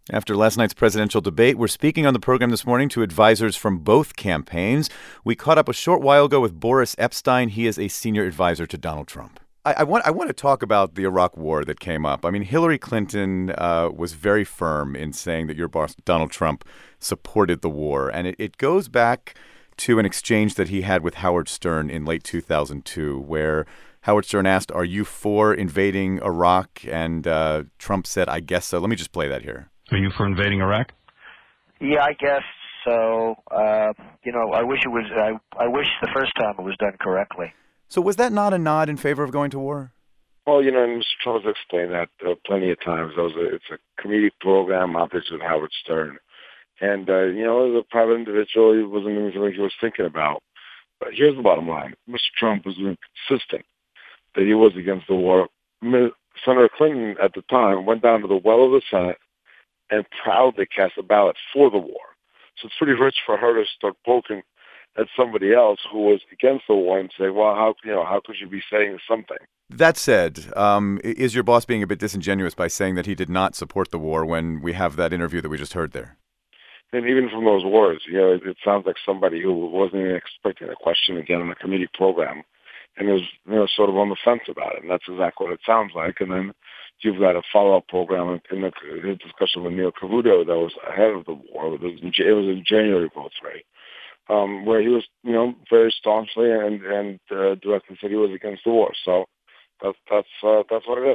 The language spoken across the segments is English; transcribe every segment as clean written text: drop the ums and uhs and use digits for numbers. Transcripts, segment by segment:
After last night's presidential debate, we're speaking on the program this morning to advisors from both campaigns. We caught up a short while ago with Boris Epshteyn. He is a senior advisor to Donald Trump. I want to talk about the Iraq war that came up. I mean, Hillary Clinton was very firm in saying that your boss, Donald Trump, supported the war. And it goes back to an exchange that he had with Howard Stern in late 2002, where Howard Stern asked, "Are you for invading Iraq?" And Trump said, "I guess so." Let me just play that here. Are you for invading Iraq? Yeah, I guess so. I wish it was. I wish the first time it was done correctly. So was that not a nod in favor of going to war? Well, and Mr. Trump has explained that plenty of times. It's a comedic program, obviously, with Howard Stern. And, as a private individual, he wasn't anything he was thinking about. But here's the bottom line. Mr. Trump was insisting that he was against the war. Senator Clinton, at the time, went down to the well of the Senate and proudly cast a ballot for the war. So it's pretty rich for her to start poking at somebody else who was against the war and say, well, how could you be saying something? That said, is your boss being a bit disingenuous by saying that he did not support the war when we have that interview that we just heard there? And even from those words, it sounds like somebody who wasn't even expecting a question again in the committee program and is, sort of on the fence about it. And that's exactly what it sounds like. And then you've got a follow-up program in his discussion with Neil Cavuto that was ahead of the war. It was in January votes, right? Where he was, very staunchly and directly said he was against the war. So that's what it is.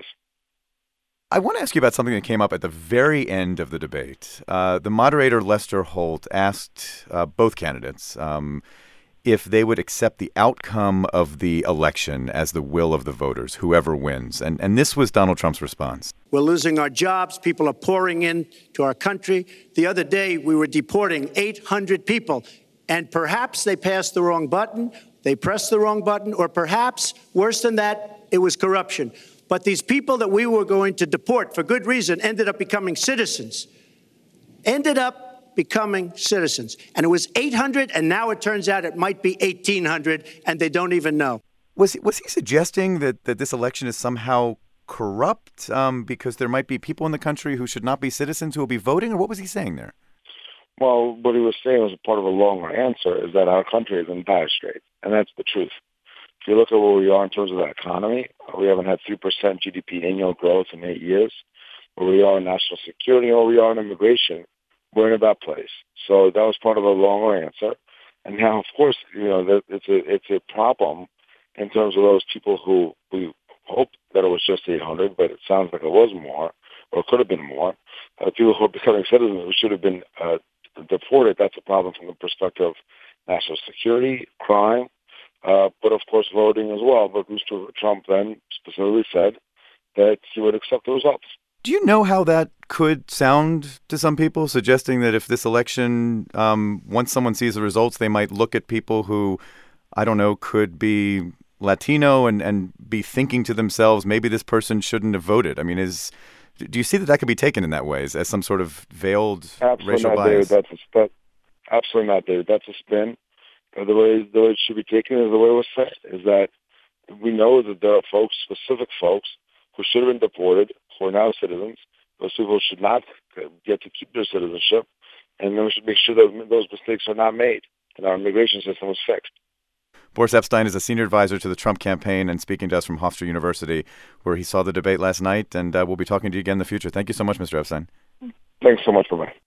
I want to ask you about something that came up at the very end of the debate. The moderator, Lester Holt, asked both candidates if they would accept the outcome of the election as the will of the voters, whoever wins. And this was Donald Trump's response. We're losing our jobs. People are pouring into our country. The other day, we were deporting 800 people. And perhaps they passed the wrong button, they pressed the wrong button, or perhaps, worse than that, it was corruption. But these people that we were going to deport for good reason ended up becoming citizens. And it was 800, and now it turns out it might be 1,800, and they don't even know. Was he suggesting that this election is somehow corrupt because there might be people in the country who should not be citizens who will be voting, or what was he saying there? Well, what he was saying was part of a longer answer is that our country is in dire straits, and that's the truth. If you look at where we are in terms of the economy, we haven't had 3% GDP annual growth in 8 years. Where we are in national security, or we are in immigration, we're in a bad place. So that was part of a longer answer. And now, of course, it's a problem in terms of those people who we hoped that it was just 800, but it sounds like it was more, or it could have been more. People who are becoming citizens who should have been deported. That's a problem from the perspective of national security, crime, but of course voting as well. But Mr. Trump then specifically said that he would accept the results. Do you know how that could sound to some people, suggesting that if this election, once someone sees the results, they might look at people who, I don't know, could be Latino and be thinking to themselves, maybe this person shouldn't have voted? I mean, do you see that could be taken in that way as some sort of veiled racial bias? Absolutely not, David. That's a spin. The way it should be taken is the way it was said, is that we know that there are specific folks, who should have been deported, who are now citizens. Those people should not get to keep their citizenship, and then we should make sure that those mistakes are not made and our immigration system is fixed. Boris Epshteyn is a senior advisor to the Trump campaign and speaking to us from Hofstra University, where he saw the debate last night, and we'll be talking to you again in the future. Thank you so much, Mr. Epshteyn. Thanks so much, bye-bye.